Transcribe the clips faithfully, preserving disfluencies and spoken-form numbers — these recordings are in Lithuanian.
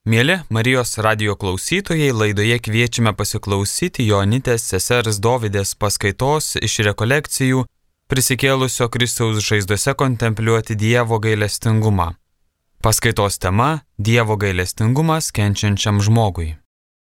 Mieli Marijos radijo klausytojai, laidoje kviečiame pasiklausyti Jonitės sesers Dovidės paskaitos iš rekolekcijų prisikėlusio Kristaus žaizdose kontempliuoti Dievo gailestingumą. Paskaitos tema – Dievo gailestingumas kenčiančiam žmogui.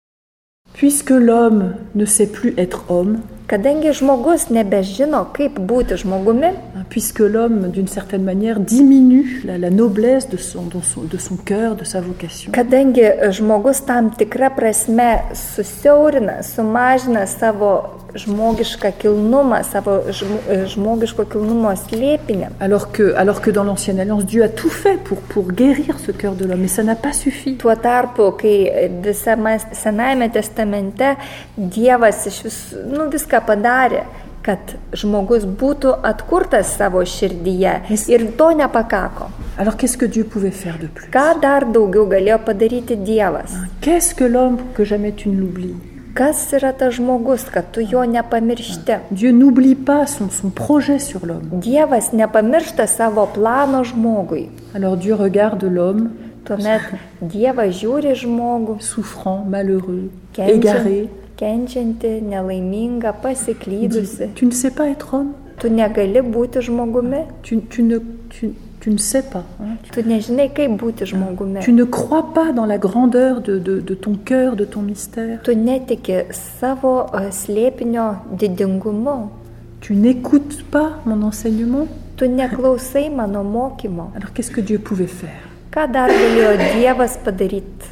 Puisque l'homme ne sait plus être homme, kadangi žmogus nebežino, kaip būti žmogumi, puisque l'homme, d'une certaine manière, diminue la, la noblesse de son, de, son, de son cœur, de sa vocation, kadangi žmogus tam tikra prasme susiaurina, sumažina savo žmogišką kilnumą, savo žmogiško kilnumo slėpinį. Alors que, alors que dans l'Ancienne Alliance, Dieu a tout fait pour, pour guérir ce cœur de l'homme, mais ça n'a pas suffi. Tuo tarpu, kai visame Senajame testamente Dievas iš vis, nu, viską padarė, kad žmogus būtų atkurtas savo širdyje, ir to nepakako. Alors qu'est-ce que Dieu pouvait faire de plus? Ką dar daugiau galėjo padaryti Dievas? Qu'est-ce que l'homme pour que jamais tu ne l'oublies? Kas yra tas žmogus, kad tu jo nepamiršti? Dieu n'oublie pas son, son projet sur l'homme. Dievas nepamiršta savo plano žmogui. Alors Dieu regarde l'homme, tuomet Dievas žiūri žmogų, souffrant, malheureux, kenčia, égaré. Kenčianti, nelaiminga, pasiklydusi. Tu ne sais pas être homme? Tu negali būti žmogumi? Tu, tu ne... Tu... Tu ne sais pas. Hein? Tu nežinai, kaip būti žmogumi. Tu ne crois pas dans la grandeur de, de, de ton cœur, de ton mystère. Tu netiki savo slėpinio didingumu. Tu n'écoutes pas mon enseignement. Tu neklausai mano mokymo. Alors qu'est-ce que Dieu pouvait faire? Ką dar galėjo Dievas padaryti?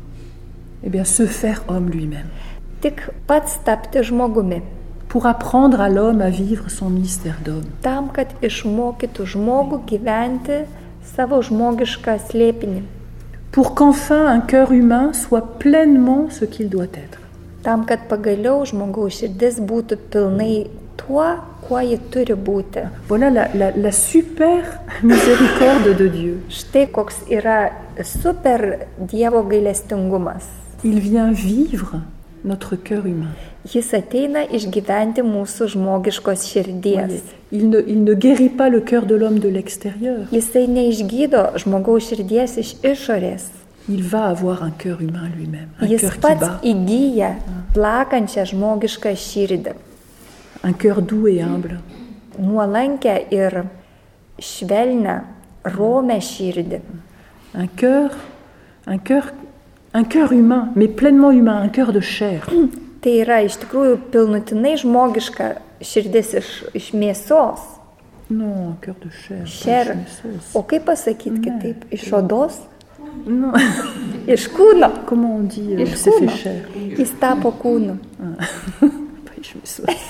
Eh bien, se faire homme lui-même. Tik pats tapti žmogumi. Pour apprendre à l'homme à vivre son mystère d'homme. Tam, kad išmokytų žmogų gyventi savo žmogišką slėpinį. Pour qu'enfin un cœur humain soit pleinement ce qu'il doit être. Tam, kad pagaliau žmogaus širdis būtų pilnai tuo, kuo ji turi būti. Voilà la, la, la super miséricorde de Dieu. Štai koks yra super Dievo gailestingumas. Il vient vivre notre cœur humain. Jis ateina išgyventi mūsų žmogiškos širdies. Il ne, il ne guérit pas le cœur de l'homme de l'extérieur. Jisai neišgydo žmogaus širdies iš išorės. Il va avoir un cœur humain lui-même, un Jis cœur qui pats bat. įgyja plakančią žmogišką širdį. Un cœur doux et humble. Nuolankę ir švelnią, romę širdį. Un cœur, un cœur, un cœur humain, mais pleinement humain, un cœur de chair. Tai yra iš tikrųjų pilnutinai žmogiška širdis iš, iš mėsos. Non, cœur de chair. Šer. O kaip pasakyti kitaip? Iš odos? Non. Iš kūno. Comment on dit euh, Iš c'est fait kūno. chair? Jis tapo kūnu. Pas iš mėsos.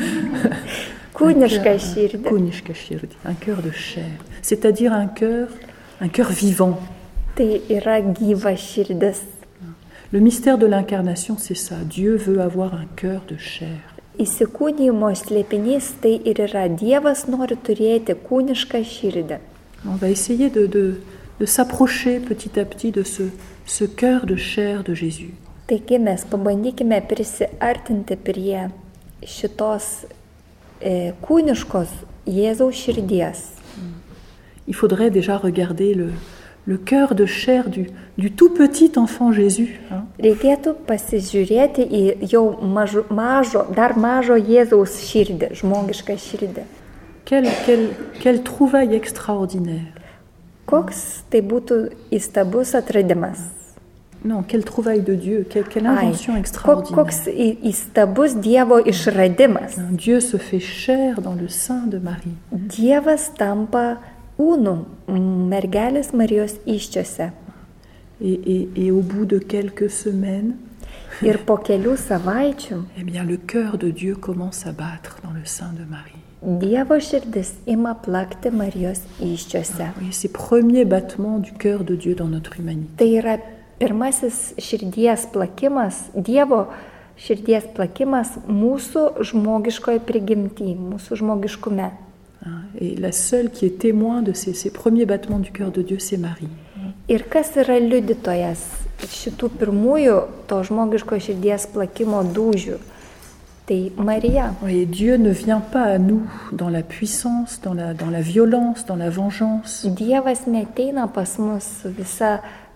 Kūniška širdį. Kūniška širdį. Un cœur de chair. C'est-à-dire un cœur, un cœur vivant. Tai yra gyva širdis. Le mystère de l'incarnation, c'est ça. Dieu veut avoir un cœur de chair. Įsikūnijimo slėpinys tai ir yra. Dievas nori turėti kūnišką širdį. On va essayer de, de, de s'approcher petit à petit de ce, ce cœur de chair de Jésus. Taigi mes pabandykime prisiartinti prie šitos e, kūniškos Jėzaus širdies. Il faudrait déjà regarder le, le cœur de chair du, du tout petit enfant Jésus. Hein? Reikėtų pasižiūrėti į jau mažo, mažo, dar mažo Jėzaus širdį, žmogišką širdį. Quelle, quelle, quelle trouvaille extraordinaire. Koks tai būtų įstabus atradimas. Non, quelle trouvaille de Dieu, quelle, quelle invention Ai, extraordinaire. Koks įstabus Dievo išradimas. Dieu se fait chair dans le sein de Marie. Dievas tampa kūnu mergelės Marijos įsčiose. Et, et, et au bout de quelques semaines, ir po kelių savaičių, eh bien, le cœur de Dieu commence à battre dans le sein de Marie. Dievo širdis ima plakti Marijos įsčiose. Ah, oui, ces premiers battements du cœur de Dieu dans notre humanité. Tai yra pirmasis širdies plakimas, Dievo širdies plakimas mūsų žmogiškoje prigimtyje, mūsų žmogiškume. Et la seule qui est témoin de ces, ces premiers battements du cœur de Dieu, c'est Marie. Ir kas yra liudytojas šitų pirmųjų to žmogiško širdies plakimo dūžių? Tai Marija. Et Dieu ne vient pas à nous dans la puissance, dans la, dans la violence, dans la vengeance. Dievas neteina pas mus visa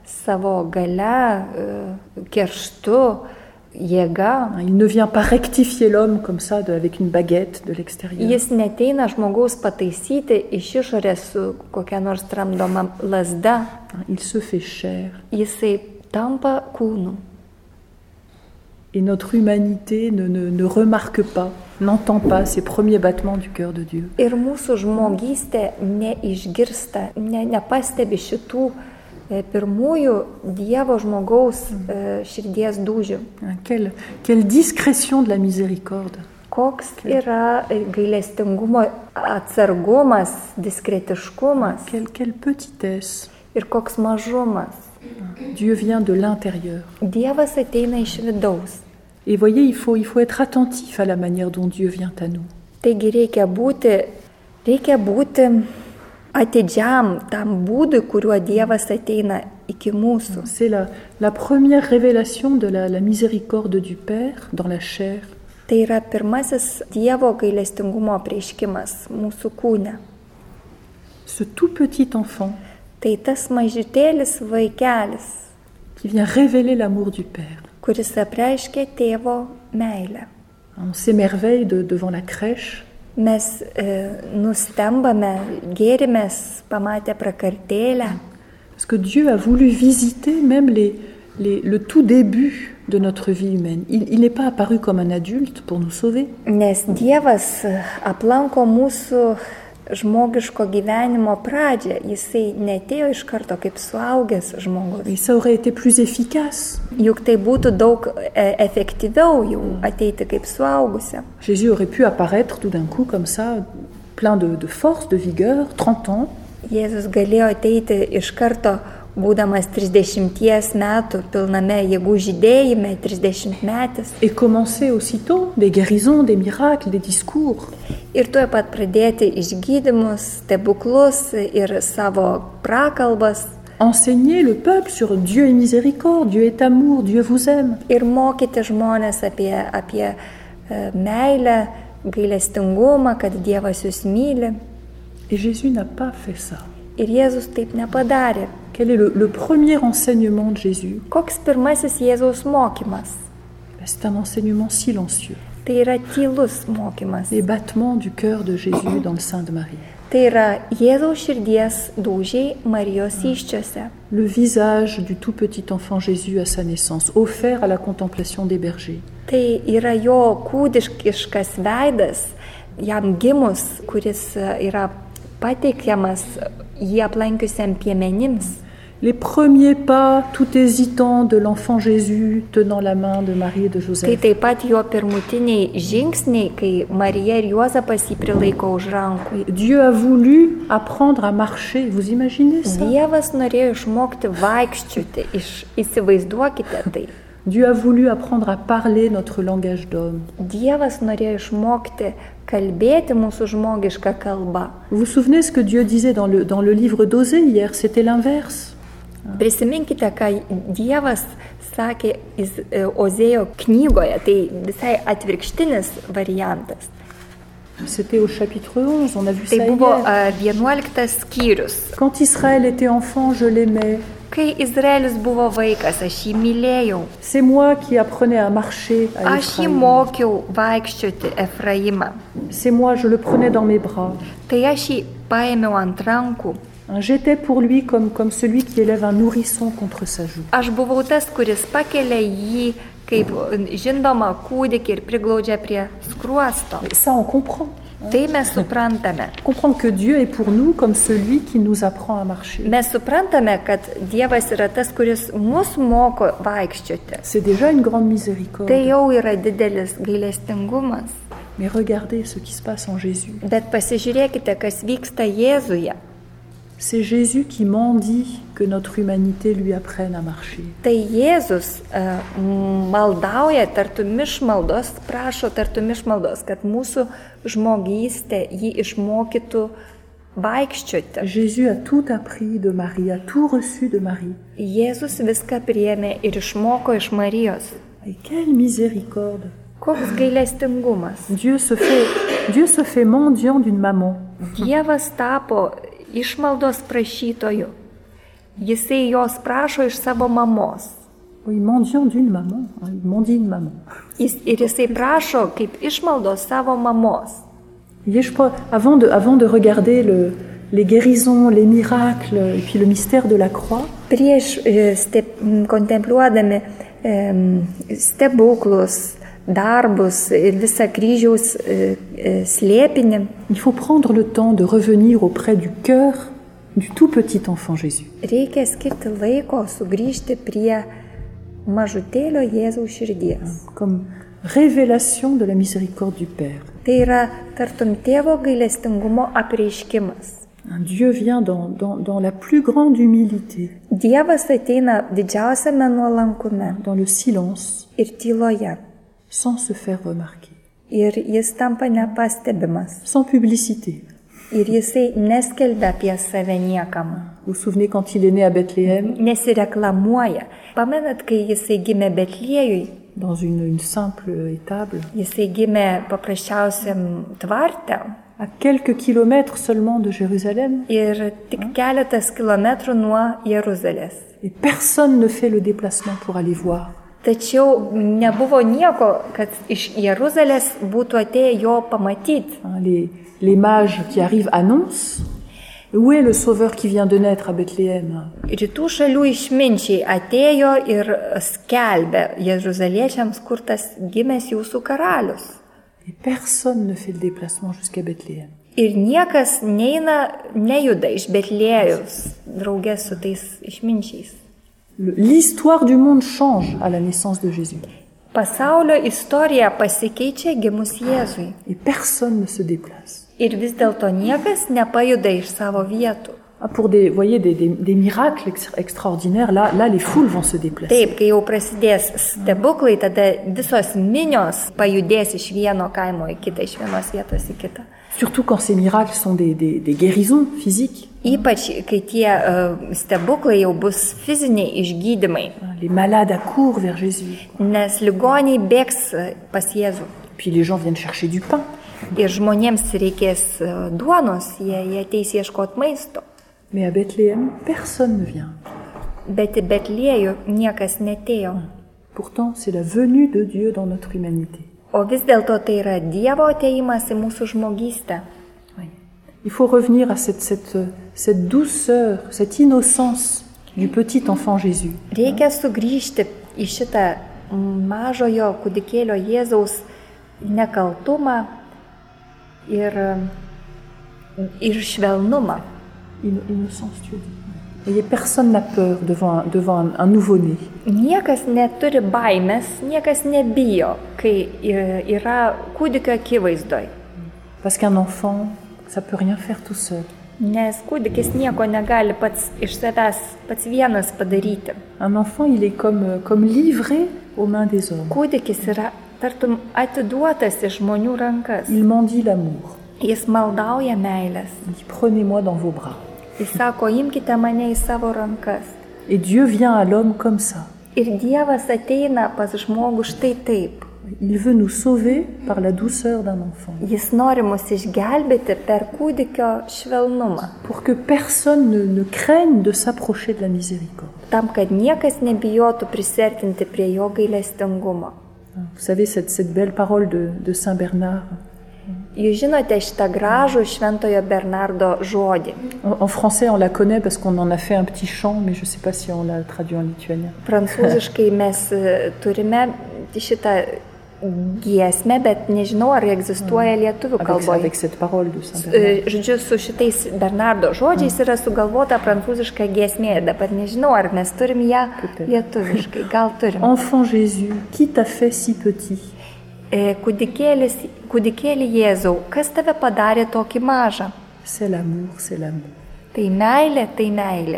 savo gale, kerštu, jėga. Il ne vient pas rectifier l'homme comme ça de, avec une baguette de l'extérieur. Jis neteina žmogaus pataisyti iš išorės su kokia nors tramdoma lazda. Il se fait chair. Jisai tampa kūnu. Et notre humanité ne, ne, ne remarque pas, n'entend pas ces premiers battements du cœur de Dieu. Ir mūsų žmogystė neišgirsta, ne, nepastebi šitų pirmųjų Dievo žmogaus širdies dūžių. Quelle, quelle discrétion de la miséricorde. Koks yra gailestingumo atsargumas, diskretiškumas. Quelle, quelle petitesse. Ir koks mažumas. Dieu vient de l'intérieur. Dievas ateina iš vidaus. Et voyez, il faut, il faut être attentif à la manière dont Dieu vient à nous. Taigi reikia būti, reikia būti atidžiam tam būdui, kuriuo Dievas ateina iki mūsų. C'est la, la première révélation de la, la miséricorde du Père dans la chair. Tai yra pirmasis Dievo gailestingumo apreiškimas mūsų kūne. Ce tout petit enfant tai tas mažutėlis vaikelis, qui vient révéler l'amour du Père. Kuris apreiškia tėvo meilę. On s'émerveille de, devant la crèche. Mes e, nustembame, gėrimės, pamatę prakartėlę. Parce que Dieu a voulu visiter même les, les, le tout début de notre vie humaine. Il, il n'est pas apparu comme un adulte pour nous sauver. Nes Dievas aplanko mūsų žmogiško gyvenimo pradžią. Jisai netėjo iš karto kaip suaugęs žmogus. Et ça aurait été plus efficace. Juk tai būtų daug efektyviau jau ateiti kaip suaugusia. Jésus aurait pu apparaître tout d'un coup comme ça, plein de, de force, de vigueur, trente ans. Jėzus galėjo ateiti iš karto, būdamas trisdešimties metų, pilname jėgų žydėjime, trisdešimtmetis. Et commencer aussitôt des guérisons, des miracles, des discours. Ir tuoj pat pradėti išgydymus, stebuklus ir savo prakalbas. Enseigner le peuple sur Dieu est miséricorde, Dieu est amour, Dieu vous aime. Ir mokyti žmonės apie, apie meilę, gailestingumą, kad Dievas jūs myli. Et Jésus n'a pas fait ça. Ir Jėzus taip nepadarė. Quel est le, le premier enseignement de Jésus? Koks pirmasis Jėzaus mokymas? C'est un enseignement silencieux. Tai yra tylus mokymas. Les battements du cœur de Jésus dans le sein de Marie. Tai yra Jėzaus širdies dūžiai Marijos įsčiose. Le visage du tout petit enfant Jésus à sa naissance, offert à la contemplation des bergers. Tai yra jo kūdiškas veidas, jam gimus, kuris yra pateikiamas jį aplankiusiam piemenims. Les premiers pas, tout hésitants, de l'enfant Jésus tenant la main de Marie et de Joseph. Tai taip pat jo pirmutiniai žingsniai, kai Marija ir Juozapas jį prilaiko už rankų. Dieu a voulu apprendre à marcher, vous imaginez ça? Dievas norėjo išmokti vaikščioti, iš, įsivaizduokite tai. Dieu a voulu apprendre à parler notre langage d'homme. Dievas norėjo išmokti kalbėti mūsų žmogišką kalbą. Vous vous souvenez ce que Dieu disait dans le, dans le livre d'Osée hier? C'était l'inverse. Prisiminkite, ką Dievas sakė Ozėjo knygoje, tai visai atvirkštinis variantas. C'était au chapitre onze, on a vu tai ça buvo hier. vienuoliktas skyrius. Quand Israël était enfant, je l'aimais. Kai Izraelis buvo vaikas, aš jį mylėjau. C'est moi qui apprenais à marcher à Aš jį Ephraïm. mokiau vaikščioti Efraimą. C'est moi, je le prenais dans mes bras. Tai aš jį paėmiau ant rankų. J'étais pour lui comme, comme celui qui élève un nourrisson contre sa joue. Aš buvau tas, kuris pakelia jį kaip žindomą kūdikį ir priglaudžia prie skruosto. Et ça, on comprend. Tai mes suprantame. On comprend que Dieu est pour nous comme celui qui nous apprend à marcher. Mes suprantame, kad Dievas yra tas, kuris mus moko vaikščioti. C'est déjà une grande miséricorde. Tai jau yra didelis gailestingumas. Mais regardez ce qui se passe en Jésus. Bet pasižiūrėkite, kas vyksta Jėzuje. C'est Jésus qui mendie que notre humanité lui apprenne à marcher. Tai Jėzus uh, maldauja tartum išmaldos, prašo tartum išmaldos, kad mūsų žmogystė jį išmokytų vaikščioti. Jésus a tout appris de Marie, a tout reçu de Marie. Jėzus viską priėmė ir išmoko iš Marijos. Et quelle miséricorde! Koks gailestingumas. Dieu se fait, Dieu se fait mendiant d'une maman. Dievas tapo išmaldos prašytoju. Jisai jos prašo iš savo mamos. Oui, mendiant d'une maman, hein, il mendie une maman. Jis, ir jisai prašo kaip išmaldos savo mamos. Et je crois, avant de, avant de regarder le, les guérisons, les miracles et puis le mystère de la croix, Prieš step, kontempliuodami stebuklus, darbus ir visą kryžiaus slėpinį, il faut prendre le temps de revenir auprès du cœur du tout petit enfant Jésus. reikia skirti laiko sugrįžti prie mažutėlio Jėzaus širdies. Comme révélation de la miséricorde du Père. Tai yra tartum tėvo gailestingumo apreiškimas. Dieu vient dans, dans, dans la plus grande humilité, Dievas ateina didžiausiame nuolankume dans le silence, ir tyloje. sans se faire remarquer, Ir jis tampa nepastebimas. sans publicité. Ir jisai neskelbia apie save niekam. Vous vous souvenez quand il est né à Bethléem, Nesireklamuoja. Pamenat, kai jisai gimė Betliejui, dans une, une simple étable, jisai gimė paprasčiausiam tvarte à quelques kilomètres seulement de Jérusalem, ir tik keletas kilometrų nuo Jeruzalės. et personne ne fait le déplacement pour aller voir. Tačiau nebuvo nieko, kad iš Jeruzalės būtų atėję jo pamatyti. Hein, Les, les mages qui arrivent annoncent où est le sauveur qui vient de naître à Bethléem. Rytų šalių išminčiai atėjo ir skelbė jeruzaliečiams, kur tas gimęs jūsų karalius. Et personne ne fait le déplacement jusqu'à Bethléem. Ir niekas neina, nejuda iš Betliejaus draugės su tais išminčiais. Le- L'histoire du monde change à la naissance de Jésus. Pasaulio istorija pasikeičia gimus Jėzui. Et personne ne se déplace. Ir vis dėlto niekas nepajuda iš savo vietų. Ah, pour des, vous voyez, des, des, des miracles ex- extraordinaires, là, là, les foules vont se déplacer. Taip, kai jau prasidės stebuklai, tada visos minios pajudės iš vieno kaimo į kitą, iš vienos vietos į kitą. Surtout quand ces miracles sont des, des, des guérisons physiques. Ypač, kai tie uh, stebuklai jau bus fiziniai išgydymai, Les malades accourent vers Jésus. nes ligoniai bėgs uh, pas Jėzų. Puis les gens viennent chercher du pain. Ir žmonėms reikės uh, duonos, jie, jie ateis ieškoti maisto. Mais à Bethléem, personne ne vient. Bet į Betliejų niekas netėjo. Pourtant, c'est la venue de Dieu dans notre humanité. O vis dėlto tai yra Dievo atėjimas į mūsų žmogystę. Oui. Il faut revenir à cette, cette, cette douceur, cette innocence du petit enfant Jésus. Reikia sugrįžti į šitą mažojo kūdikėlio Jėzaus nekaltumą ir, ir švelnumą. Inno- Innocence, tu dis. Vous voyez, personne n'a peur devant, un- devant un, un nouveau-né. Niekas neturi baimės, niekas nebijo, kai y- yra kūdikio akivaizdoj. Parce qu'un enfant, ça peut rien faire tout seul. Nes kūdikis nieko negali pats iš savęs, pats vienas padaryti. Un enfant, il est comme, comme livré aux mains des hommes. Kūdikis yra tartum atiduotas į žmonių rankas. Il mendie l'amour. Jis maldauja meilės. Il dit, prenez-moi dans vos bras. Jis sako, imkite mane į savo rankas. Et Dieu vient à l'homme comme ça. Ir Dievas ateina pas žmogų štai taip. Il veut nous sauver par la douceur d'un enfant. Jis nori mus išgelbėti per kūdikio švelnumą. Pour que personne ne, ne craigne de s'approcher de la miséricorde. Tam, kad niekas nebijotų prisertinti prie jo gailestingumo. Vous savez, cette, cette belle parole de, de Saint Bernard. Jūs žinote šitą gražų šventojo Bernardo žodį. En, en français, on la connaît parce qu'on en a fait un petit chant, mais je ne sais pas si on l'a traduit en lituanien. Prancūziškai mes e, turime šitą giesmę, bet nežinau, ar egzistuoja lietuvių Avec, kalboje. avec cette parole de Saint Bernard. E, Žodžiu, su šitais Bernardo žodžiais yra sugalvota prancūziška giesmė. Dabar nežinau, ar mes turim ją Peut-être. lietuviškai. Gal turim. Enfant Jésus, qui t'a fait si petit? E, Kūdikėlis, kūdikėlį Jėzau, kas tave padarė tokį mažą? C'est l'amour, c'est l'amour. Tai meilė, tai meilė.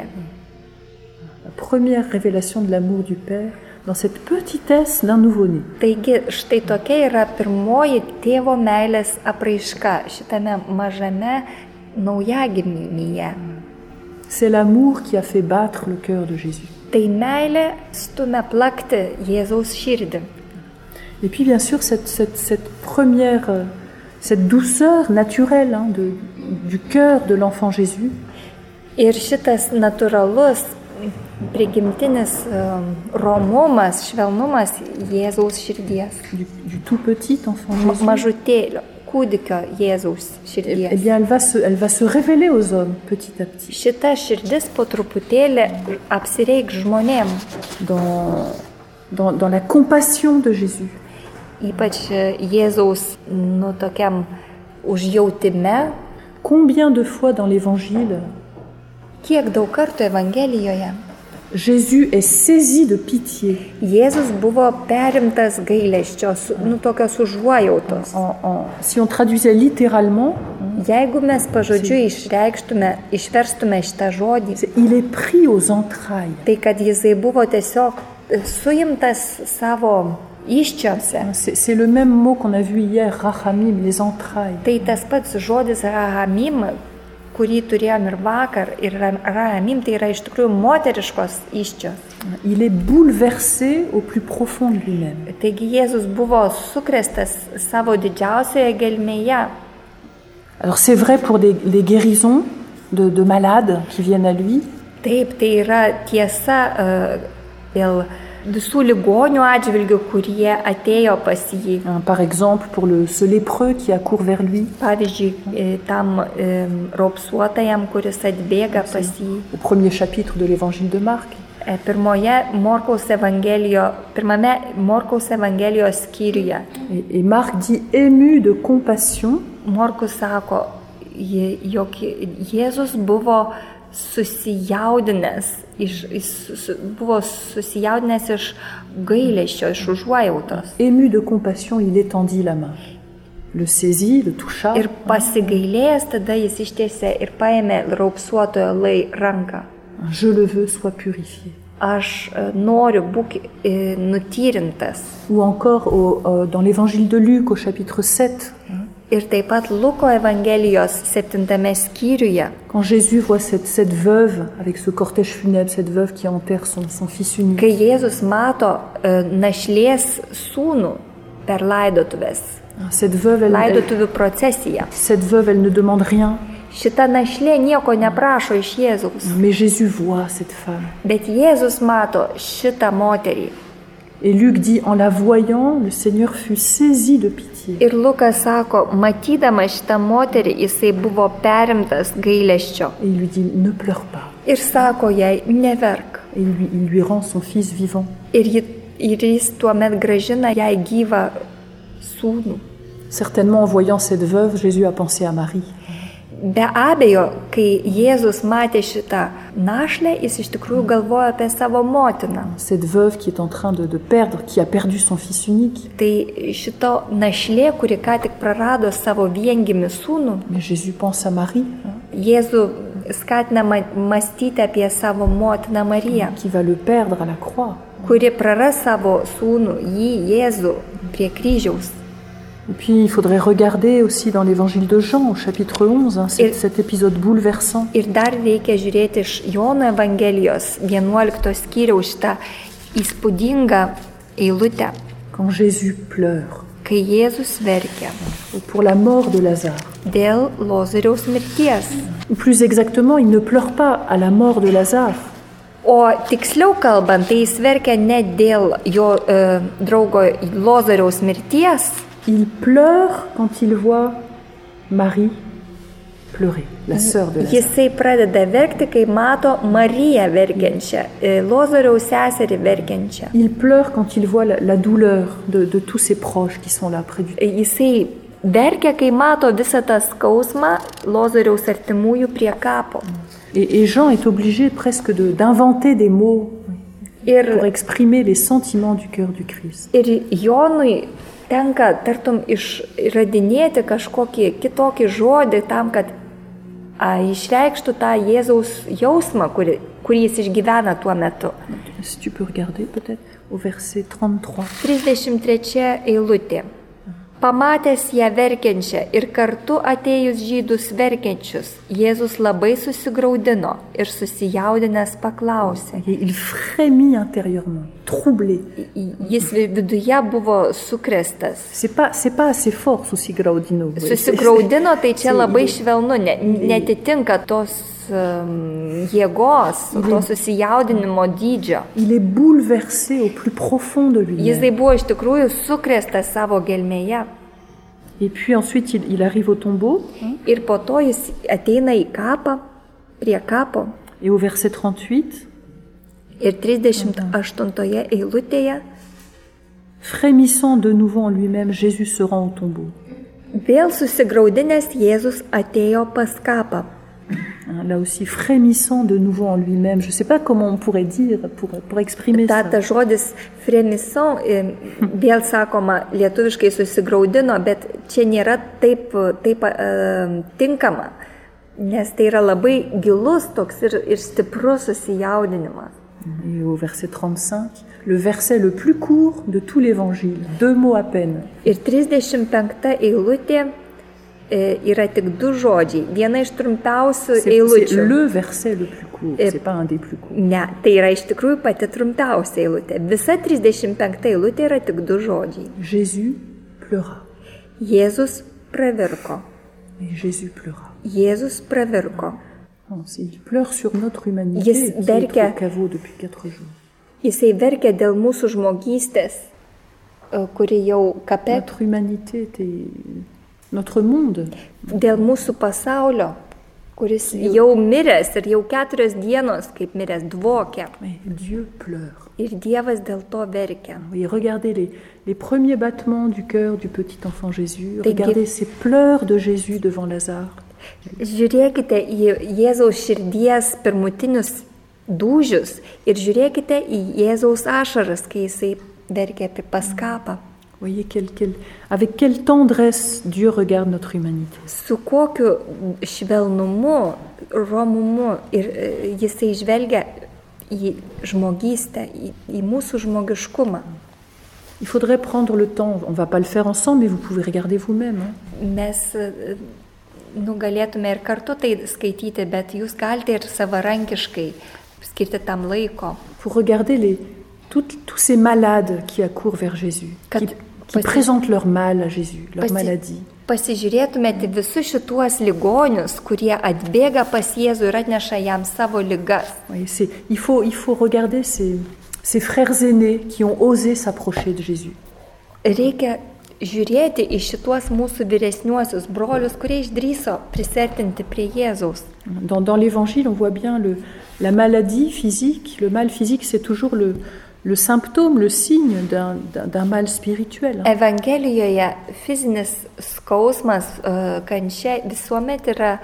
La première révélation de l'amour du Père dans cette petitesse d'un nouveau-né. Taigi štai tokia yra pirmoji tėvo meilės apraiška šitame mažame naujagimyje. C'est l'amour qui a fait battre le cœur de Jésus. Tai meilė stumia plakti Jėzaus širdį. Et puis bien sûr cette, cette, cette première, euh, cette douceur naturelle hein, de, du cœur de l'enfant Jésus, Ir šitas natūralus prigimtinis um, romumas, švelnumas Jėzaus širdies. Du, du tout petit enfant Ma- Jésus. Mažutėlio, kūdikio Jėzaus Eh širdies. eh bien, elle va, se, elle va se révéler aux hommes petit à petit Šita širdis po truputėlį apsireikš žmonėm, dans, dans, dans la compassion de Jésus. ypač Jėzaus nu, tokiam užjautime. Combien de fois dans l'Évangile, Kiek daug kartų Evangelijoje Jésus est saisi de pitié. Jėzus buvo perimtas gailesčio, su- nu, tokios užuojautos. En, en, si on traduisait littéralement, Jeigu mes pažodžiui išreikštume, išverstume šitą žodį, c'est il est pris aux entrailles. tai kad jisai buvo tiesiog suimtas savo iščiose. C'est c'est le même mot qu'on a vu hier, rachamim, les entrailles. Tai tas pats žodis rahamim, kurį turėjom ir vakar, ir ra- rahamim, tai yra iš tikrųjų moteriškos iščios. Il est bouleversé au plus profond de lui-même. Taigi Jėzus buvo sukrestas savo didžiausioje gelmėje. Alors c'est vrai pour des, les guérisons de, de malades qui viennent à lui, Taip, tai yra tiesa e, dėl visų ligonių atžvilgių, kurie atėjo pas jį. hein, par exemple pour le, ce lépreux qui accourt vers lui. Pavyzdžiui, e, tam e, raupsuotajam, kuris atbėga pas jį. Au premier chapitre de l'évangile de Marc, E, Pirmoje Morkaus Evangelijo, pirmame Morkaus Evangelijos skyriuje et, et Marc dit ému de compassion, Morkus sako, je- jog Jėzus buvo susijaudinęs, iš, jis su- buvo susijaudinęs iš gailesčio, iš užuojautos. ému de compassion, il étendit la main, le saisit, le toucha, Ir pasigailėjęs tada jis ištiesė ir paėmė raupsuotojo lai ranką. je le veux, sois purifié. Aš e, noriu būti e, nutyrintas. Ou encore au, euh, dans l'évangile de Luc au chapitre sept, Ir taip pat Luko Evangelijos septintame skyriuje, quand Jésus voit cette, cette veuve avec ce cortège funèbre, cette veuve qui enterre son, son fils unique, kai Jėzus mato e, našlės sūnų per laidotuvės, cette veuve, elle, elle- laidotuvių procesiją. cette veuve, elle ne demande rien, Šita našlė nieko neprašo iš Jėzaus, mais Jésus voit cette femme. bet Jėzus mato šitą moterį. Et Luc dit, en la voyant, le Seigneur fut saisi de pitié. Ir Lukas sako, matydama šitą moterį, jisai buvo perimtas gailesčio. Et il lui dit, ne pleure pas. Ir sako jai, neverk. Et il lui, il lui rend son fils vivant. Ir, ji, ir jis tuomet gražina jai gyvą sūnų. Certainement, en voyant cette veuve, Jésus a pensé à Marie. Be abejo, kai Jėzus matė šitą našlę, jis iš tikrųjų galvojo apie savo motiną. Cette veuve qui est en train de, de perdre, qui a perdu son fils unique. Tai šito našlė, kuri ką tik prarado savo viengimį sūnų, Mais Jésus pense à Marie, hein, Jėzų skatina ma- mąstyti apie savo motiną Mariją, qui va le perdre à la croix. kuri praras savo sūnų, jį Jėzų prie kryžiaus. Et puis, il faudrait regarder aussi dans l'évangile de Jean, au chapitre onze, hein, cet, Et- cet épisode bouleversant. Ir dar reikia žiūrėti iš Jono Evangelijos vienuoliktos skyriaus šitą įspūdingą eilutę, Quand Jésus pleure kai Jėzus verkia pour la mort de Lazare. dėl Lozoriaus mirties. Ou plus exactement, il ne pleure pas à la mort de Lazare, O tiksliau kalbant, tai jis verkia ne dėl jo e, draugo Lozoriaus mirties, il pleure quand il voit Marie pleurer, la sœur de Lazare. jisai pradeda verkti, kai mato Mariją verkiančią, e, Lozoriaus seserį verkiančią. Il pleure quand il voit la, la douleur de, de tous ses proches qui sont là près du E, Jisai verkia, kai mato visą tą skausmą Lozoriaus artimųjų prie kapo. Et, et Jean est obligé presque de- d'inventer des mots pour Ir, exprimer les sentiments du cœur du Christ. ir Jonui tenka tartum išradinėti kažkokį kitokį žodį tam, kad a, išreikštų tą Jėzaus jausmą, kurį, kurį jis išgyvena tuo metu. Si tu peux regarder peut-être au verset trente-trois. trisdešimt trečia eilutė. Pamatęs ją verkiančią ir kartu atėjus žydus verkiančius, Jėzus labai susigraudino ir susijaudinęs paklausė. Et il frémit intérieurement, troublé. Jis viduje buvo sukrestas. C'est pas, c'est pas assez fort, susigraudino. Susigraudino, tai čia labai švelnu, ne, netitinka tos um, jėgos, su to susijaudinimo dydžio. Il est bouleversé au plus profond de lui-même. Jisai buvo iš tikrųjų sukrėstas savo gelmėje. Et puis ensuite, il, il arrive au tombeau. Ir po to jis ateina į kapą, prie kapo. Et au verset trente-huit, ir trisdešimt aštuntoje eilutėje, frémissant de nouveau en lui-même, Jésus se rend au tombeau. Vėl susigraudinęs Jėzus atėjo pas kapą. Là aussi, frémissant de nouveau en lui-même. Je ne sais pas comment on pourrait dire pour, pour exprimer ta, ça. Ta žodis frémissant, vėl sakoma, lietuviškai susigraudino, bet čia nėra taip, taip uh, tinkama, nes tai yra labai gilus toks ir, ir stiprus susijaudinimas. Et au verset trente-cinq, le verset le plus court de tout l'évangile, deux mots à peine. Ir trisdešimt penkta eilutė yra tik du žodžiai, viena iš trumpiausių eilučių. C'est le verset le plus court, c'est pas un des plus courts. Ne, tai yra iš tikrųjų pati trumpiausia eilutė. Visa trisdešimt penkta eilutė yra tik du žodžiai. Jésus pleura. Jėzus pravirko. Et Jésus pleura. Jėzus pravirko. Non, il pleure sur notre humanité, Jis verkia, qui est au caveau depuis quatre jours. Jisai verkia dėl mūsų žmogystės, kuri jau kape. Notre humanité était notre monde. Dėl mūsų pasaulio, kuris jau miręs ir jau keturios dienos, kaip miręs, dvokia. Dieu pleure. Ir Dievas dėl to verkia. Et regardez les, les premiers battements du cœur du petit enfant Jésus. Regardez ces pleurs de Jésus devant Lazare. Žiūrėkite į Jėzaus širdies pirmutinius dūžius ir žiūrėkite į Jėzaus ašaras, kai jisai verkia pas kapą. Voyez quel, quel, avec quelle tendresse Dieu regarde notre humanité. Su kokiu švelnumu, romumu ir jisai žvelgia į žmogystę, į, į mūsų žmogiškumą. Il faudrait prendre le temps, on ne va pas le faire ensemble, mais vous pouvez regarder vous-même. Hein. Mes nu, galėtume ir kartu tai skaityti, bet jūs galite ir savarankiškai skirti tam laiko. Pour regarder les, tout, tous ces malades qui accourent vers Jésus, Kad qui, qui pasi, présentent leur mal à Jésus, leur pasi, maladie. Pasižiūrėtumėte visus šituos ligonius, kurie atbėga pas Jėzų ir atneša jam savo ligas. Oui, il, faut, il faut regarder ces, ces frères aînés qui ont osé s'approcher de Jésus. Reikia žiūrėti į šituos mūsų vyresniuosius brolius, kurie išdrįso prisertinti prie Jėzaus. Dans, dans l'évangile, on voit bien le, la maladie physique. Le mal physique, c'est toujours le, le symptôme, le signe d'un, d'un, d'un mal spirituel. Evangelijoje fizinis skausmas, kančia visuomet yra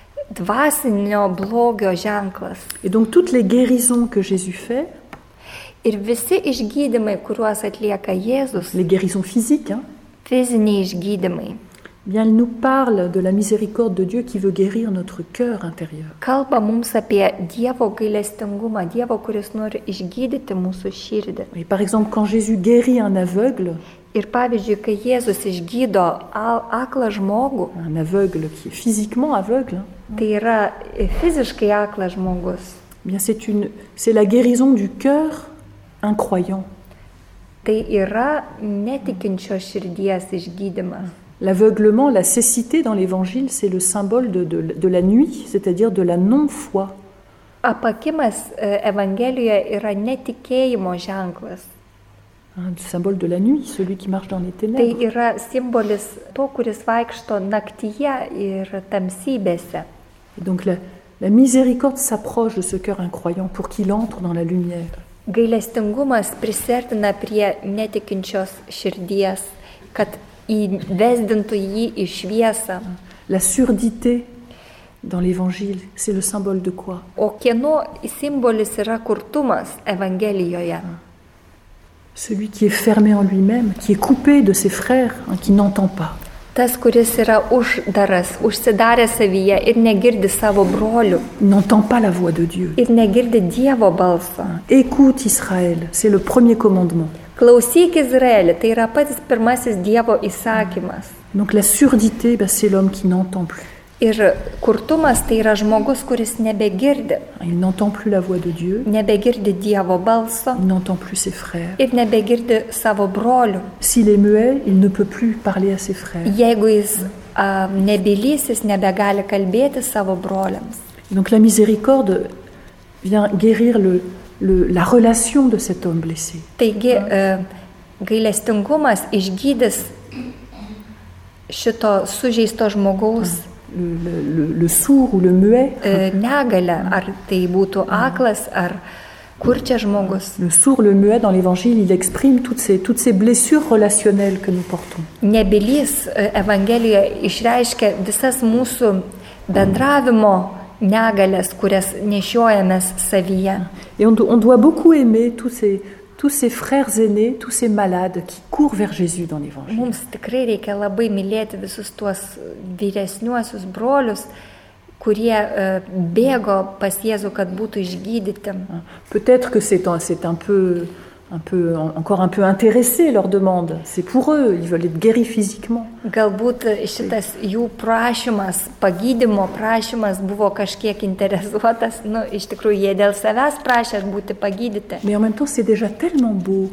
dvasinio blogio ženklas. Et donc toutes les guérisons que Jésus fait, ir visi išgydymai, kuriuos atlieka Jėzus, les guérisons physiques, hein, fiziniai išgydymai, bien, elle nous parle de la miséricorde de Dieu qui veut guérir notre cœur intérieur. Kalba mums apie Dievo gailestingumą, Dievo, kuris nori išgydyti mūsų širdį. Et par exemple, quand Jésus guérit un aveugle, ir pavyzdžiui, kai Jėzus išgydo aklą žmogų, un aveugle qui est physiquement aveugle, hein, tai yra fiziškai aklas žmogus. Bien, c'est une, c'est la guérison du cœur incroyant. Tai yra netikinčio širdies išgydymas. L'aveuglement, la cécité dans l'évangile, c'est le symbole de, de, de la nuit, c'est-à-dire de la non-foi. Apakimas Evangelijoje yra netikėjimo ženklas. Un symbole de la nuit, celui qui marche dans les ténèbres. Tai yra simbolis to, kuris vaikšto naktyje ir tamsybėse. Et donc la, la miséricorde s'approche de ce cœur incroyant pour qu'il entre dans la lumière. Gailestingumas prisertina prie netikinčios širdies, kad įvesdintų jį į šviesą. La surdité dans l'évangile, c'est le symbole de quoi? O kieno simbolis yra kurtumas Evangelijoje? Celui qui est fermé en lui-même, qui est coupé de ses frères, hein, qui n'entend pas. Tas, kuris yra uždaras, užsidaręs savyje ir negirdi savo brolių. N'entend pas la voix de Dieu. Ir negirdi Dievo balsą. Écoute Israël, c'est le premier commandement. Klausyk Izraelį, tai yra pats pirmasis Dievo įsakymas. Donc la surdité, ben, c'est l'homme qui n'entend plus. Ir kurtumas tai yra žmogus, kuris nebegirdi. Il n'entend plus la voix de Dieu. Nebegirdi Dievo balso. Il n'entend plus ses frères. Ir nebegirdi savo brolių. S'il est muet, il ne peut plus parler à ses frères. Jeigu jis uh, nebylys, jis nebegali kalbėti savo broliams. Donc la miséricorde vient guérir le, le, la relation de cet homme blessé. Taigi gailestingumas išgydys šito sužeisto žmogaus Le, le, le, le sourd ou le muet. negalę, ar tai būtų aklas, ar kurčias žmogus. Le sourd, le muet, dans l'Évangile, il exprime toutes ces, toutes ces blessures relationnelles que nous portons. Nebylys Evangelijoje išreiškia visas mūsų bendravimo negalės, kurias nešiojamės savyje. Et on, on doit beaucoup aimer tous ces, tous ces frères aînés, tous ces malades qui courent vers Jésus dans l'Évangile. Mums tikrai reikia labai mylėti visus tuos vyresniuosius brolius, kurie bėgo pas Jėzų, kad būtų išgydyti. Peut-être que c'est un, c'est un peu, un peu, encore un peu intéressé leur demande. C'est pour eux, ils veulent être guéris physiquement. Galbūt šitas jų prašymas, pagydymo prašymas buvo kažkiek interesuotas. Nu, iš tikrųjų, jie dėl savęs prašė būti pagydyti. Mais en même temps, c'est déjà tellement beau.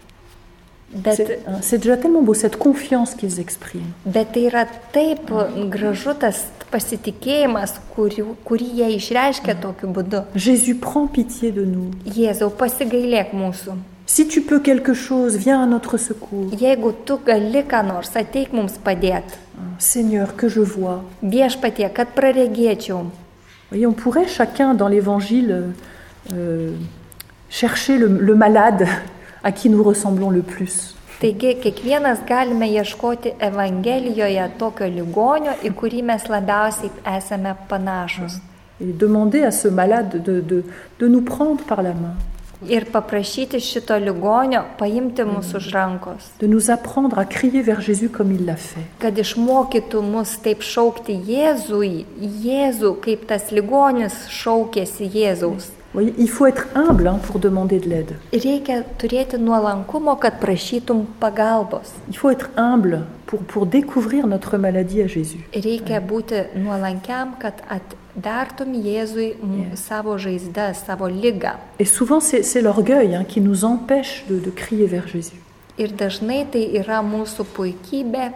Bet, c'est, c'est déjà tellement beau, cette confiance qu'ils expriment. Bet tai yra taip gražu tas pasitikėjimas, kurį, kurį jie išreiškia tokiu būdu. Jésus, prends pitié de nous. Jėzau, pasigailėk mūsų. Si tu peux quelque chose, viens à notre secours. Jeigu tu gali ką nors, ateik mums padėti. Seigneur, que je vois. Viešpatie, kad praregėčiau. Voyez, on pourrait chacun dans l'Évangile euh, chercher le, le malade à qui nous ressemblons le plus. Taigi, kiekvienas galime ieškoti Evangelijoje tokio ligonio, į kurį mes labiausiai esame panašus. Et demander à ce malade de, de, de nous prendre par la main. Ir paprašyti šito ligonio paimti mus už rankos. De nous apprendre à crier vers Jésus comme il l'a fait. Kad išmokytų mus taip šaukti Jėzui, Jėzų, kaip tas ligonis šaukėsi Jėzaus. Oui, il faut être humble hein, pour demander de l'aide. Reikia turėti nuolankumo, kad prašytum pagalbos. Il faut être humble pour, pour découvrir notre maladie à Jésus. Reikia būti nuolankiam, kad atvertum Jėzui yeah. savo žaizdą, savo ligą. Et souvent, c'est, c'est l'orgueil hein, qui nous empêche de, de crier vers Jésus. Ir dažnai tai yra mūsų puikybė,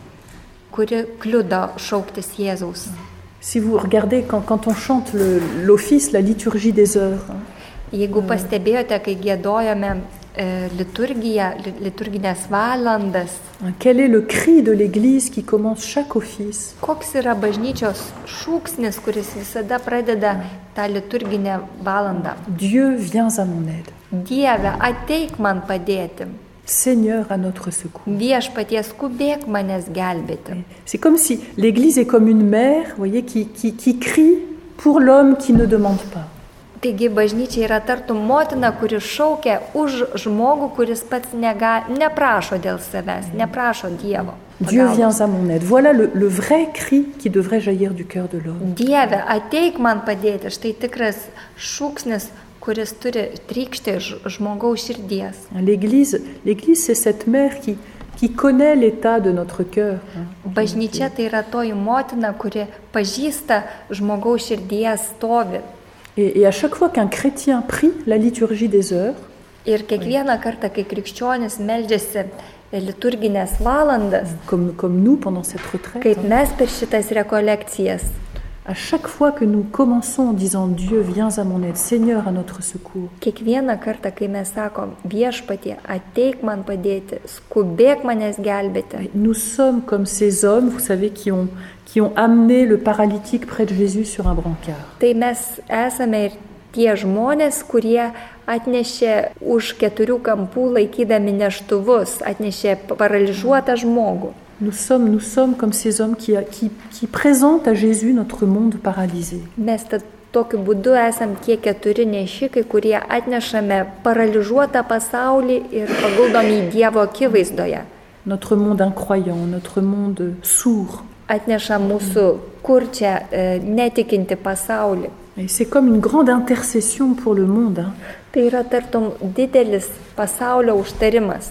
kuri kliudo šauktis Jėzaus. Si vous regardez, quand, quand on chante le, l'office, la liturgie des heures. Jeigu pastebėjote, kai giedojame e, liturgiją, liturginės valandas. Quel est le cri de l'Église qui commence chaque office? Koks yra bažnyčios šūksnis, kuris visada pradeda tą liturginę valandą? Dieu, viens à mon aide. Dieve, ateik man padėti. Seigneur à notre secours. Viešpatie, skubėk manęs gelbėti. C'est comme si l'Église est comme une mère, vous voyez, qui, qui, qui crie pour l'homme qui ne demande pas. Taigi bažnyčia yra tartum motina, kuri šaukia už žmogų, kuris pats nega, neprašo dėl savęs, neprašo Dievo. Dieu viens à mon aide. Voilà le, le vrai cri qui devrait jaillir du cœur de l'homme. Dieve, ateik man padėti. Štai tikras šūksnis, kuris turi trykšti žmogaus širdies. L'église, l'église, c'est cette mère qui, qui connaît l'état de notre cœur. Bažnyčia tai yra toji motina, kuri pažįsta žmogaus širdies stovį. Et, et à chaque fois qu'un chrétien prie la liturgie des heures, ir kiekvieną kartą, kai krikščionis meldžiasi liturginės valandas, comme, comme nous pendant cette retraite, kaip mes per šitas rekolekcijas, à chaque fois que nous commençons en disant Dieu, viens à mon aide, Seigneur à notre secours. Kiekvieną kartą, kai mes sakom Viešpatie, ateik man padėti, skubėk manęs gelbėti. Nous sommes comme ces hommes, vous savez, qui ont, qui ont amené le paralytique près de Jésus sur un brancard. Tai mes esame ir tie žmonės, kurie atnešė už keturių kampų laikydami neštuvus, atnešė paralyžiuotą žmogų. Nous sommes, nous sommes comme ces hommes qui, qui, qui présentent à Jésus notre monde paralysé. Mes tad tokiu būdu esam tie keturi nešikai, kurie atnešame paralyžiuotą pasaulį ir paguldom į Dievo akivaizdoje. Notre monde incroyant, notre monde sourd. Atneša mūsų kurčią, netikinti pasaulį. Et c'est comme une grande intercession pour le monde. Hein. Tai yra tartum didelis pasaulio užtarimas.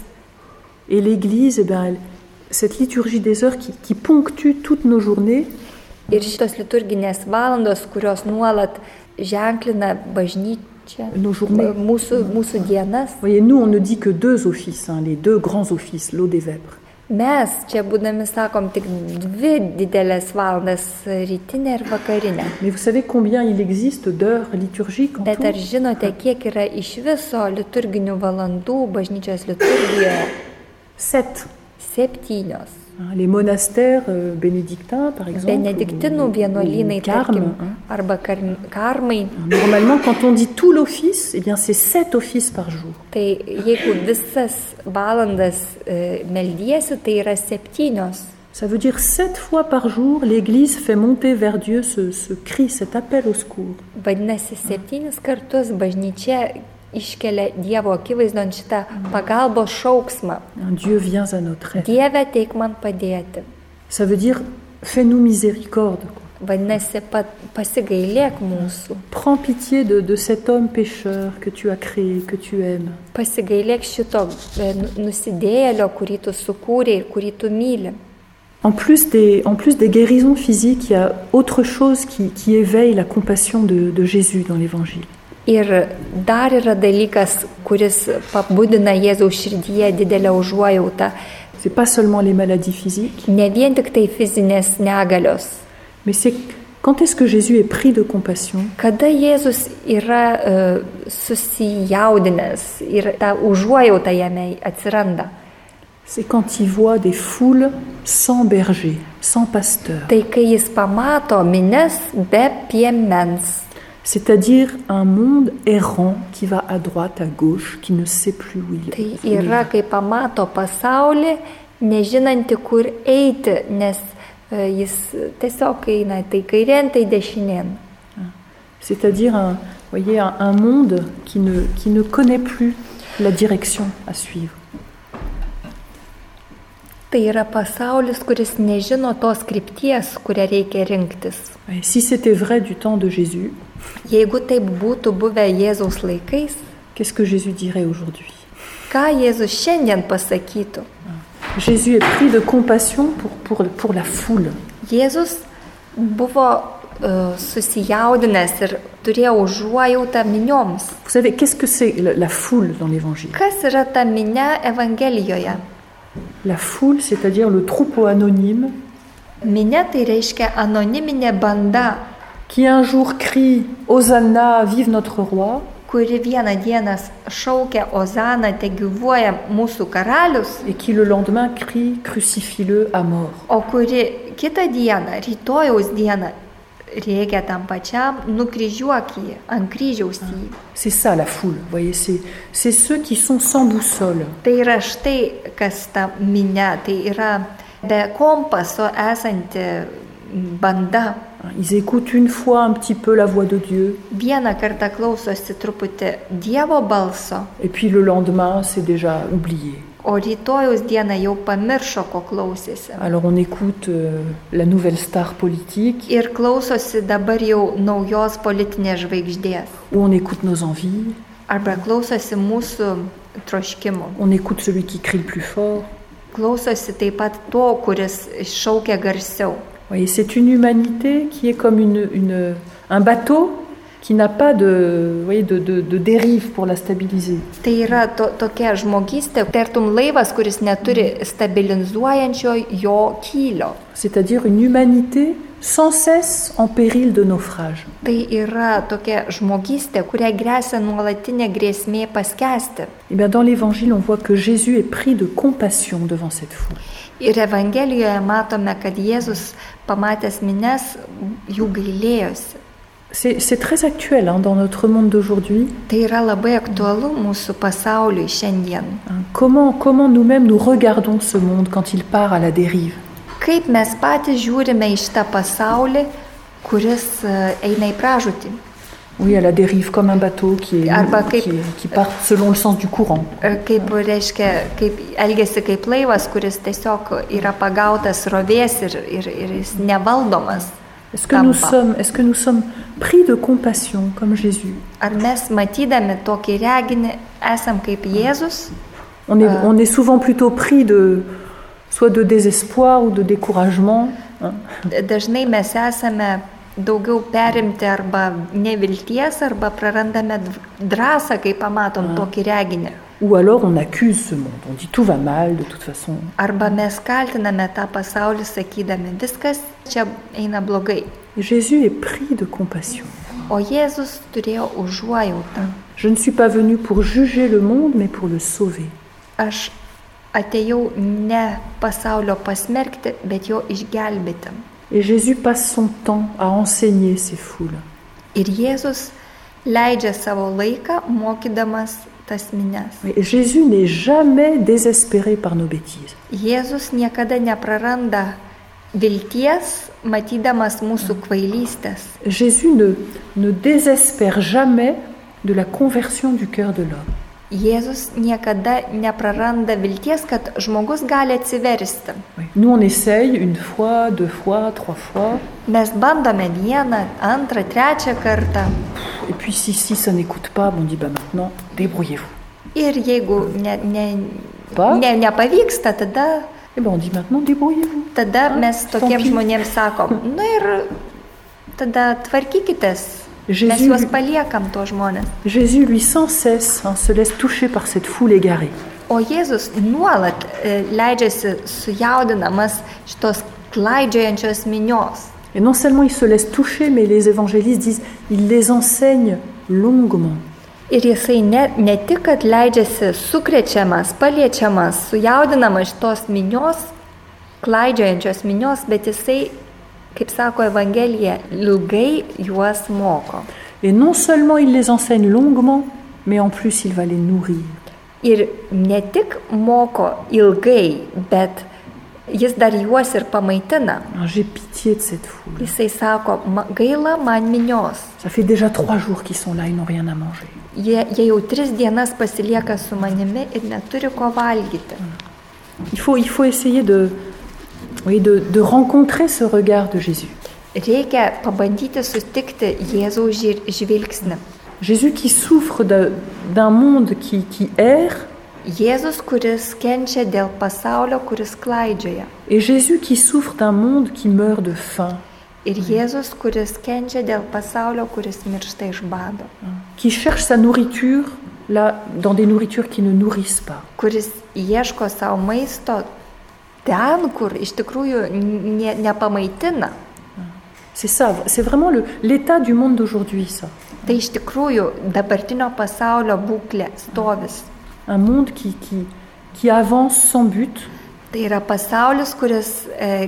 Et l'Église, eh bien, elle, cette liturgie des heures qui, qui ponctue toutes nos journées. Ir šitos liturginės valandos, kurios nuolat ženklina bažnyčią, nos journées. Mūsų, mūsų dienas. Vous voyez, nous, on ne dit que deux offices, hein, les deux grands offices, l'eau des vêpres. Mes čia būdami sakom tik dvi didelės valandas, rytinę ir vakarinę. Mais vous savez combien il existe d'heures liturgiques en Bet tout? ar žinote, kiek yra iš viso liturginių valandų bažnyčios liturgijoje? Sept. Septynios. Les monastères euh, bénédictins, par exemple, Benediktinų vienuolynai, tarkim, arba kar, karmai. Normalement, quand on dit tout l'office, eh bien, c'est sept offices par jour. Tai jeigu visas valandas e, meldiesi, tai yra septynios. Ça veut dire sept fois par jour, l'Église fait monter vers Dieu ce, ce cri, cet appel au secours. Vadinasi, septynis kartus bažnyčia iškelia Dievo akivaizdon šitą pagalbos šauksmą. Dieu vient à notre aide. Dieve, ateik man padėti. Ça veut dire fais-nous miséricorde. Vadinasi, pa, pasigailėk mūsų. Prends pitié de, de cet homme pécheur que tu as créé, que tu aimes. Pasigailėk šito e, nusidėjėlio, kurį tu sukūrei ir kurį tu myli. En plus des, en plus des guérisons physiques, il y a autre chose qui, qui éveille la compassion de, de Jésus dans l'Évangile. Ir dar yra dalykas, kuris pabudina Jėzaus širdyje didelę užuojautą. C'est pas seulement les maladies physiques. Ne vien tik tai fizinės negalios. Mais c'est quand est-ce que Jésus est pris de compassion? Kada Jėzus yra uh, susijaudinęs ir ta užuojauta jame atsiranda. C'est quand il voit des foules sans berger, sans pasteur. Tai kai jis pamato minias be piemens. C'est-à-dire un monde errant qui va à droite, à gauche, qui ne sait plus où il est. Tai yra, kai pamato pasaulį, nežinanti kur eiti, nes uh, jis tiesiog eina tai kairėn, tai dešinėn. C'est-à-dire un, voyez, un, un monde qui ne, qui ne connaît plus la direction à suivre. Tai yra pasaulis, kuris nežino tos krypties, kurią reikia rinktis. Et si c'était vrai du temps de Jésus, jeigu taip būtų buvę Jėzaus laikais, qu'est-ce que Jésus dirait aujourd'hui? Ką Jėzus šiandien pasakytų? Jésus est pris de compassion pour, pour, pour la foule. Jėzus buvo uh, susijaudinęs ir turėjo užuojautą minioms. Vous savez, qu'est-ce que c'est la, la foule dans l'Évangile? Kas yra ta minia Evangelijoje? La foule, c'est-à-dire le troupeau anonyme. Minia tai reiškia anoniminė banda, qui un jour crie Hosanna, vive notre roi. Kuri vieną dieną šaukia Ozana, te gyvuoja mūsų karalius. Et qui le lendemain crie crucifie-le à mort. O kuri kitą dieną, rytojaus dieną, reikia tam pačiam nukryžiuok jį, ant kryžiaus jį. C'est ça la foule, vous voyez, c'est, c'est ceux qui sont sans boussole. Tai yra štai, kas ta minia, tai yra be kompaso esanti banda. Ils écoutent une fois un petit peu la voix de Dieu. Vieną kartą klausosi truputį Dievo balso. Et puis le lendemain, c'est déjà oublié. O rytojaus dieną jau pamiršo, ko klausėsi. Alors on écoute euh, la nouvelle star politique. Ir klausosi dabar jau naujos politinės žvaigždės. Ou on écoute nos envies. Arba klausosi mūsų troškimų. On écoute celui qui crie le plus fort. Klausosi taip pat to, kuris šaukia garsiau. Oui, c'est une humanité qui est comme une, une, un bateau qui n'a pas de, voyez, de, de, de dérive pour la stabiliser. Tai yra to, tokia žmogystė, tartum laivas, kuris neturi stabilizuojančio jo kylio. C'est-à-dire une humanité sans cesse en péril de naufrage. Tai yra tokia žmogystė, kuriai gresia nuolatinė grėsmė paskęsti. Et bien dans l'Évangile, on voit que Jésus est pris de compassion devant cette foule. Ir Evangelijoje matome, kad Jėzus pamatęs minias, jų gailėjosi. C'est, c'est très actuel hein, dans notre monde d'aujourd'hui. Tai yra labai aktualu mūsų pasauliui šiandien. Comment, comment nous-mêmes nous regardons ce monde quand il part à la dérive? Kaip mes patys žiūrime į šitą pasaulį, kuris eina į pražūtį. Oui, à la dérive, comme un bateau qui, est, Arba kaip, qui, qui part selon le sens du courant. Kaip reiškia, kaip elgiasi kaip laivas, kuris tiesiog yra pagautas srovės ir, ir, ir jis nevaldomas. Est-ce que, nous sommes, est-ce que nous sommes pris de compassion comme Jésus? Ar mes matydami tokį reginį esam kaip Jėzus? On est, on est souvent plutôt pris de, soit de désespoir ou de découragement. Hein? Dažnai mes esame daugiau perimti arba nevilties, arba prarandame drąsą, kai pamatom tokį reginį. Ou alors on accuse ce monde, on dit tout va mal de toute façon. Arba mes kaltiname tą pasaulį sakydami, viskas čia eina blogai. Et Jésus est pris de compassion. O Jėzus turėjo užuojautą. Je ne suis pas venu pour juger le monde, mais pour le sauver. Aš atėjau ne pasaulio pasmerkti, bet jo išgelbėti. Et Jésus passe son temps à enseigner ces foules. Ir Jėzus leidžia savo laiką mokydamas tas minias. Mais Jésus n'est jamais désespéré par nos bêtises. Jėzus niekada nepraranda vilties, matydamas mūsų kvailystės. Jésus ne, ne désespère jamais de la conversion du cœur de l'homme. Jėzus niekada nepraranda vilties, kad žmogus gali atsiversti. Oui. Nous on essaye une fois, deux fois, trois fois. Mes bandome vieną, antrą, trečią kartą. Et puis si, si ça n'écoute pas, on dit bah maintenant débrouillez-vous. Ir jeigu ne, ne, Pas? ne, nepavyksta, tada, Et ben on dit maintenant débrouillez-vous. tada Hein? mes Tant tokiems pis. žmonėms sakom, nu ir tada tvarkykitės. Jésus, Mes juos paliekam, to žmonės. Jésus lui sans cesse hein, se laisse toucher par cette foule égarée. O Jėzus nuolat e, leidžiasi sujaudinamas šitos klaidžiojančios minios. Et non seulement il se laisse toucher, mais les évangélistes disent il les enseigne longuement. Ir jisai ne, ne tik, kad leidžiasi sukrečiamas, paliečiamas, sujaudinamas šitos minios, klaidžiojančios minios, bet jisai, kaip sako Evangelija, ilgai juos moko. Et non seulement il les enseigne longuement, mais en plus il va les nourrir. Ir ne tik moko ilgai, bet jis dar juos ir pamaitina. Alors, j'ai pitié de cette foule. Jisai sako, "Ma- gaila man minios. Ça fait déjà trois jours qu'ils sont là, ils n'ont rien à manger. Jie, jie jau tris dienas pasilieka su manimi ir neturi ko valgyti." Il faut, il faut essayer de, oui, de, de rencontrer ce regard de Jésus. Reikia pabandyti sutikti Jėzaus žir- žvilgsnį. Jésus qui souffre de- d'un monde qui, qui erre, Jėzus, kuris kenčia dėl pasaulio, kuris klaidžioja. et Jésus qui souffre d'un monde qui meurt de faim, Ir Jėzus, kuris kenčia dėl pasaulio, kuris miršta iš bado. qui cherche sa nourriture là, dans des nourritures qui ne nourrissent pas. Kuris ieško savo maisto ten, kur iš tikrųjų ne, nepamaitina. C'est ça, c'est vraiment le, l'état du monde d'aujourd'hui, ça. Tai iš tikrųjų dabartinio pasaulio būklė stovis. Un monde qui, qui, qui avance sans but, Tai yra pasaulis, kuris e,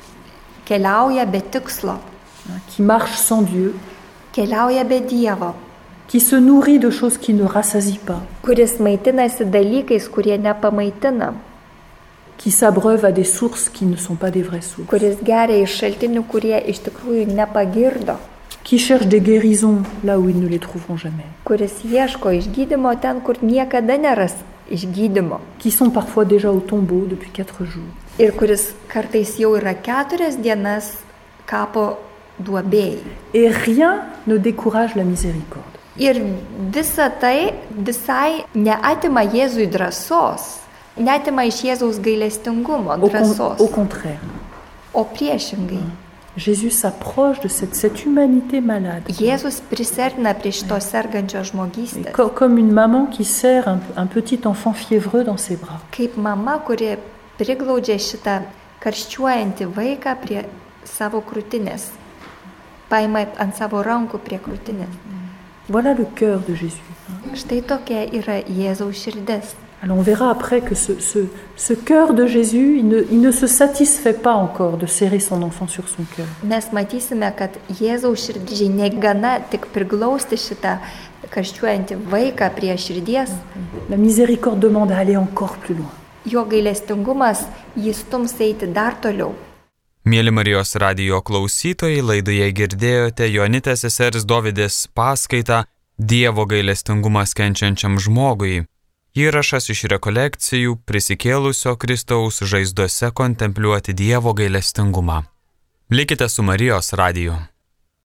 keliauja be tikslo, hein, qui marche sans Dieu, keliauja be Dievo, qui se nourrit de choses qui ne rassasient pas, kuris maitinasi dalykais, kurie nepamaitina, qui s'abreuve à des sources qui ne sont pas des vraies sources, kuris geria iš šaltinių, kurie iš tikrųjų nepagirdo, qui cherche des guérisons là où ils ne les trouveront jamais, kuris ieško išgydymo ten, kur niekada neras išgydymo qui sont parfois déjà au tombeau depuis quatre jours. ir kuris kartais jau yra keturias dienas kapo duobėjai. Et rien ne décourage la miséricorde. Ir visa tai visai neatima Jėzui drąsos, neatima iš Jėzaus gailestingumo Au, con- drąsos, au contraire, o priešingai. Jésus s'approche de cette, cette humanité malade, Jėzus prisertina prie šitos sergančios Et žmogystės, co- comme une maman qui serre un, un petit enfant fiévreux dans ses bras. kaip mama, kuri priglaudžia šitą karščiuojantį vaiką prie savo krūtinės, paima ant savo rankų prie krūtinės. Voilà le cœur de Jésus. Štai tokia yra Jėzaus širdis. Alors on verra après que ce, ce, ce cœur de Jésus, il ne, il ne se satisfait pas encore de serrer son enfant sur son cœur. Mes matysime, kad Jėzaus širdžiai negana tik priglausti šitą karščiuojantį vaiką prie širdies, La miséricorde demande à aller encore plus loin. jo gailestingumas jį stums eiti dar toliau. Mėly Marijos radijo klausytojai, laidoje girdėjote Jonitės sesers Dovidės paskaitą Dievo gailestingumas kenčiančiam žmogui. Įrašas iš rekolekcijų prisikėlusio Kristaus žaizdose kontempliuoti Dievo gailestingumą. Likite su Marijos radiju.